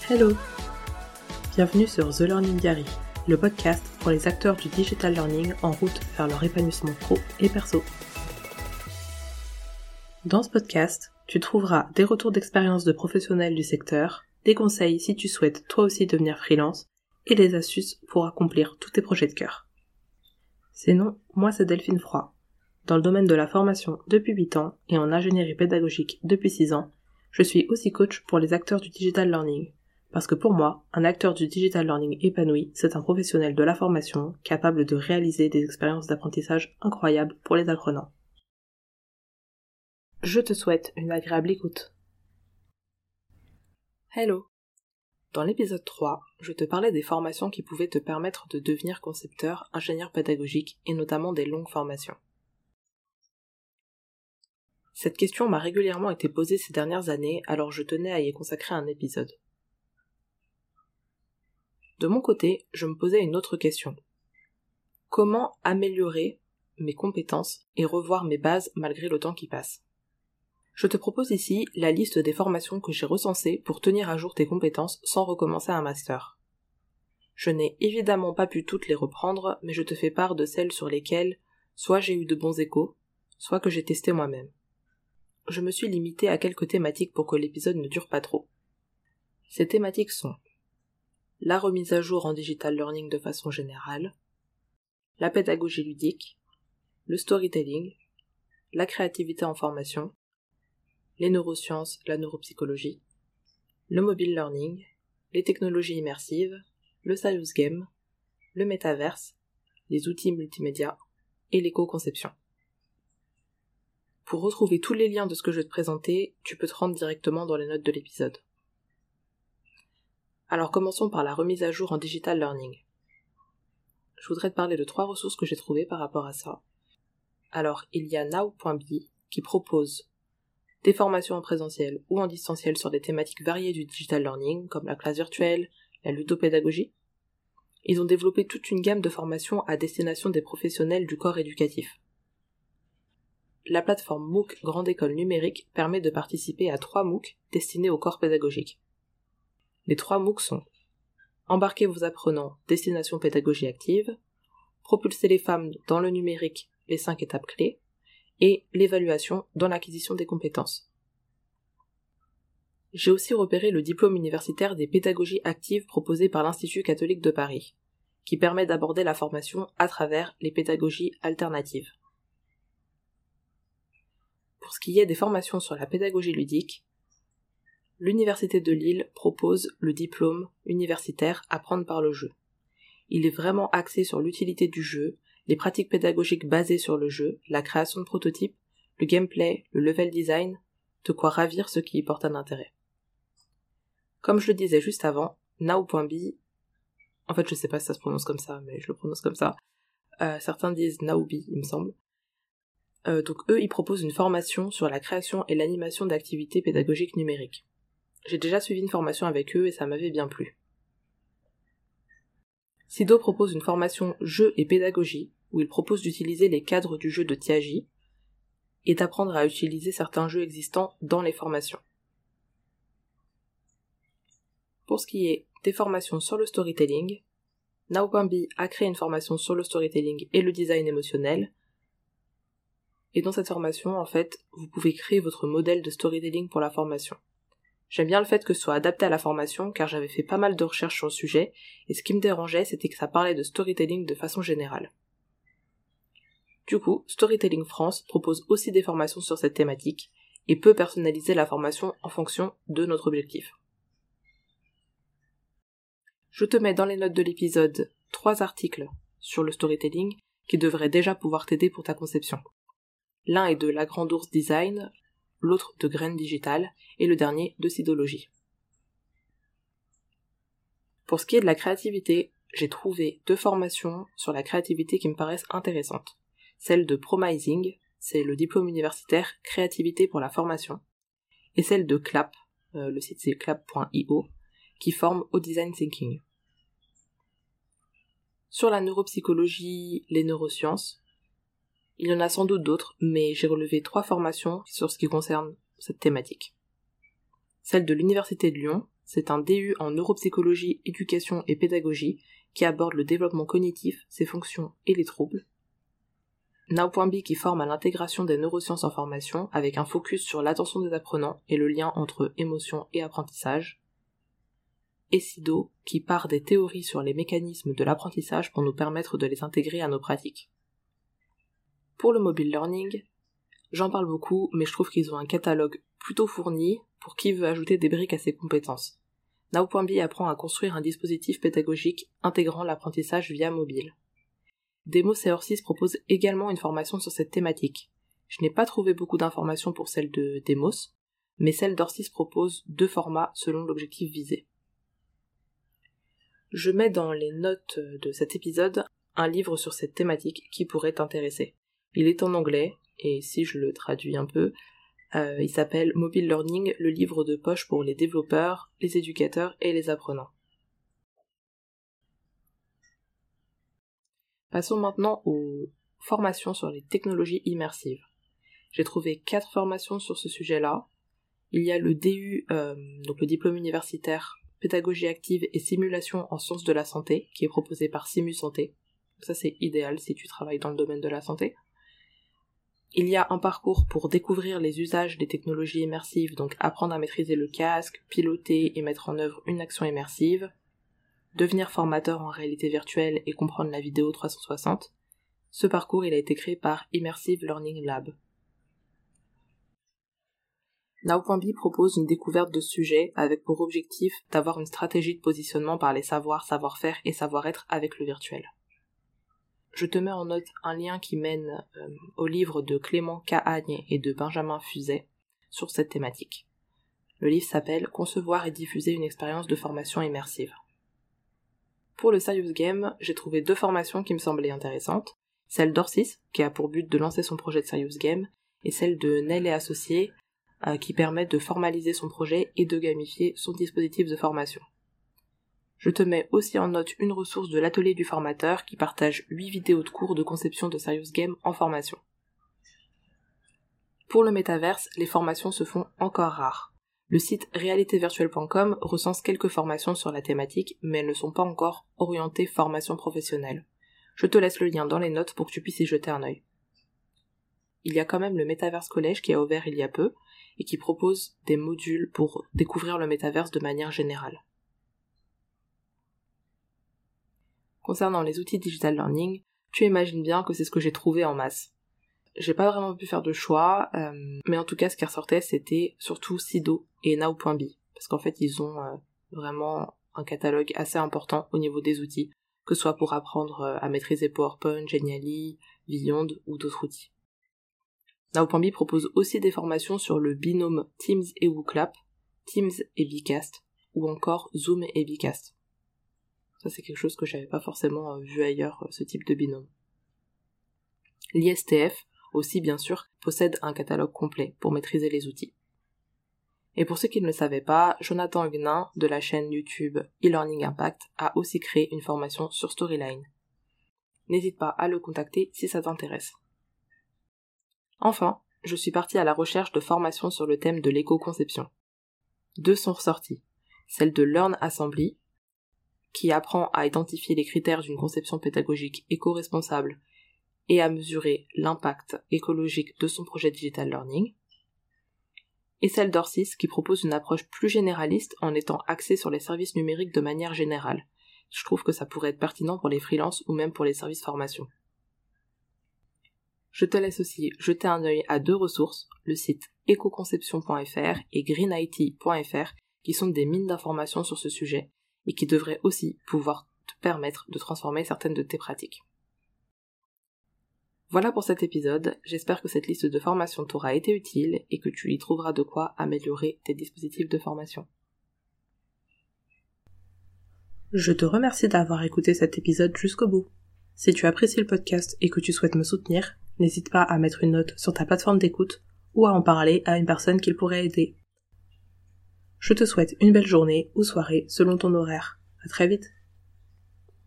Hello! Bienvenue sur The Learning Diary, le podcast pour les acteurs du digital learning en route vers leur épanouissement pro et perso. Dans ce podcast, tu trouveras des retours d'expérience de professionnels du secteur, des conseils si tu souhaites toi aussi devenir freelance et des astuces pour accomplir tous tes projets de cœur. Sinon, moi c'est Delphine Froid. Dans le domaine de la formation depuis 8 ans et en ingénierie pédagogique depuis 6 ans, je suis aussi coach pour les acteurs du digital learning. Parce que pour moi, un acteur du digital learning épanoui, c'est un professionnel de la formation capable de réaliser des expériences d'apprentissage incroyables pour les apprenants. Je te souhaite une agréable écoute. Hello! Dans l'épisode 3, je te parlais des formations qui pouvaient te permettre de devenir concepteur, ingénieur pédagogique et notamment des longues formations. Cette question m'a régulièrement été posée ces dernières années, alors je tenais à y consacrer un épisode. De mon côté, je me posais une autre question. Comment améliorer mes compétences et revoir mes bases malgré le temps qui passe? Je te propose ici la liste des formations que j'ai recensées pour tenir à jour tes compétences sans recommencer un master. Je n'ai évidemment pas pu toutes les reprendre, mais je te fais part de celles sur lesquelles soit j'ai eu de bons échos, soit que j'ai testé moi-même. Je me suis limitée à quelques thématiques pour que l'épisode ne dure pas trop. Ces thématiques sont la remise à jour en digital learning de façon générale, la pédagogie ludique, le storytelling, la créativité en formation, les neurosciences, la neuropsychologie, le mobile learning, les technologies immersives, le serious game, le métaverse, les outils multimédia et l'éco-conception. Pour retrouver tous les liens de ce que je vais te présenter, tu peux te rendre directement dans les notes de l'épisode. Alors commençons par la remise à jour en digital learning. Je voudrais te parler de 3 ressources que j'ai trouvées par rapport à ça. Alors, il y a now.be qui propose des formations en présentiel ou en distanciel sur des thématiques variées du digital learning, comme la classe virtuelle, la ludopédagogie. Ils ont développé toute une gamme de formations à destination des professionnels du corps éducatif. La plateforme MOOC Grande École Numérique permet de participer à 3 MOOC destinés au corps pédagogique. Les 3 MOOC sont Embarquez vos apprenants, destination pédagogie active, Propulser les femmes dans le numérique, les 5 étapes clés, et l'évaluation dans l'acquisition des compétences. J'ai aussi repéré le diplôme universitaire des pédagogies actives proposé par l'Institut catholique de Paris, qui permet d'aborder la formation à travers les pédagogies alternatives. Pour ce qui est des formations sur la pédagogie ludique, l'Université de Lille propose le diplôme universitaire Apprendre par le jeu. Il est vraiment axé sur l'utilité du jeu, les pratiques pédagogiques basées sur le jeu, la création de prototypes, le gameplay, le level design, de quoi ravir ceux qui y portent un intérêt. Comme je le disais juste avant, now.be, en fait je sais pas si ça se prononce comme ça, mais je le prononce comme ça, certains disent now.be il me semble. Donc eux ils proposent une formation sur la création et l'animation d'activités pédagogiques numériques. J'ai déjà suivi une formation avec eux et ça m'avait bien plu. Sido propose une formation jeu et pédagogie, où il propose d'utiliser les cadres du jeu de Tiagi et d'apprendre à utiliser certains jeux existants dans les formations. Pour ce qui est des formations sur le storytelling, now.be a créé une formation sur le storytelling et le design émotionnel, et dans cette formation, en fait, vous pouvez créer votre modèle de storytelling pour la formation. J'aime bien le fait que ce soit adapté à la formation car j'avais fait pas mal de recherches sur le sujet et ce qui me dérangeait c'était que ça parlait de storytelling de façon générale. Du coup, Storytelling France propose aussi des formations sur cette thématique et peut personnaliser la formation en fonction de notre objectif. Je te mets dans les notes de l'épisode 3 articles sur le storytelling qui devraient déjà pouvoir t'aider pour ta conception. L'un est de La Grande Ourse Design, l'autre de Graines Digital, et le dernier de Sidologie. Pour ce qui est de la créativité, j'ai trouvé 2 formations sur la créativité qui me paraissent intéressantes. Celle de Promising, c'est le diplôme universitaire Créativité pour la formation, et celle de CLAP, le site c'est clap.io, qui forme au design thinking. Sur la neuropsychologie, les neurosciences, il y en a sans doute d'autres, mais j'ai relevé 3 formations sur ce qui concerne cette thématique. Celle de l'Université de Lyon, c'est un DU en neuropsychologie, éducation et pédagogie qui aborde le développement cognitif, ses fonctions et les troubles. Now.B qui forme à l'intégration des neurosciences en formation avec un focus sur l'attention des apprenants et le lien entre émotion et apprentissage. Et SIDO qui part des théories sur les mécanismes de l'apprentissage pour nous permettre de les intégrer à nos pratiques. Pour le mobile learning, j'en parle beaucoup, mais je trouve qu'ils ont un catalogue plutôt fourni pour qui veut ajouter des briques à ses compétences. Now.B apprend à construire un dispositif pédagogique intégrant l'apprentissage via mobile. Demos et Orsis propose également une formation sur cette thématique. Je n'ai pas trouvé beaucoup d'informations pour celle de Demos, mais celle d'Orsis propose 2 formats selon l'objectif visé. Je mets dans les notes de cet épisode un livre sur cette thématique qui pourrait t'intéresser. Il est en anglais, et si je le traduis un peu, il s'appelle Mobile Learning, le livre de poche pour les développeurs, les éducateurs et les apprenants. Passons maintenant aux formations sur les technologies immersives. J'ai trouvé 4 formations sur ce sujet-là. Il y a le DU, donc le diplôme universitaire, pédagogie active et simulation en sciences de la santé, qui est proposé par Simu Santé. Ça c'est idéal si tu travailles dans le domaine de la santé. Il y a un parcours pour découvrir les usages des technologies immersives, donc apprendre à maîtriser le casque, piloter et mettre en œuvre une action immersive, devenir formateur en réalité virtuelle et comprendre la vidéo 360. Ce parcours il a été créé par Immersive Learning Lab. Now.B propose une découverte de sujets avec pour objectif d'avoir une stratégie de positionnement par les savoirs, savoir-faire et savoir-être avec le virtuel. Je te mets en note un lien qui mène au livre de Clément Cahagne et de Benjamin Fuzet sur cette thématique. Le livre s'appelle « Concevoir et diffuser une expérience de formation immersive ». Pour le Serious Game, j'ai trouvé 2 formations qui me semblaient intéressantes, celle d'Orsis, qui a pour but de lancer son projet de Serious Game, et celle de Nel et Associés, qui permet de formaliser son projet et de gamifier son dispositif de formation. Je te mets aussi en note une ressource de l'atelier du formateur qui partage 8 vidéos de cours de conception de Serious Game en formation. Pour le métaverse, les formations se font encore rares. Le site realitévirtuelle.com recense quelques formations sur la thématique, mais elles ne sont pas encore orientées formation professionnelle. Je te laisse le lien dans les notes pour que tu puisses y jeter un œil. Il y a quand même le Métaverse Collège qui a ouvert il y a peu, et qui propose des modules pour découvrir le métaverse de manière générale. Concernant les outils digital learning, tu imagines bien que c'est ce que j'ai trouvé en masse. J'ai pas vraiment pu faire de choix, mais en tout cas ce qui ressortait c'était surtout SIDO et Now.B, parce qu'en fait ils ont vraiment un catalogue assez important au niveau des outils, que ce soit pour apprendre à maîtriser PowerPoint, Genially, Beyond ou d'autres outils. Now.B propose aussi des formations sur le binôme Teams et WooClap, Teams et Bcast, ou encore Zoom et Bcast. Ça c'est quelque chose que j'avais pas forcément vu ailleurs, ce type de binôme. L'ISTF, aussi bien sûr, possède un catalogue complet pour maîtriser les outils. Et pour ceux qui ne le savaient pas, Jonathan Huguenin, de la chaîne YouTube e-Learning Impact, a aussi créé une formation sur Storyline. N'hésite pas à le contacter si ça t'intéresse. Enfin, je suis partie à la recherche de formations sur le thème de l'éco-conception. 2 sont ressorties. Celle de Learn Assembly, qui apprend à identifier les critères d'une conception pédagogique éco-responsable et à mesurer l'impact écologique de son projet digital learning, et celle d'Orsis qui propose une approche plus généraliste en étant axée sur les services numériques de manière générale. Je trouve que ça pourrait être pertinent pour les freelances ou même pour les services formation. Je te laisse aussi jeter un œil à 2 ressources, le site ecoconception.fr et greenIT.fr, qui sont des mines d'informations sur ce sujet et qui devraient aussi pouvoir te permettre de transformer certaines de tes pratiques. Voilà pour cet épisode, j'espère que cette liste de formations t'aura été utile et que tu y trouveras de quoi améliorer tes dispositifs de formation. Je te remercie d'avoir écouté cet épisode jusqu'au bout. Si tu apprécies le podcast et que tu souhaites me soutenir, n'hésite pas à mettre une note sur ta plateforme d'écoute ou à en parler à une personne qu'il pourrait aider. Je te souhaite une belle journée ou soirée selon ton horaire. À très vite.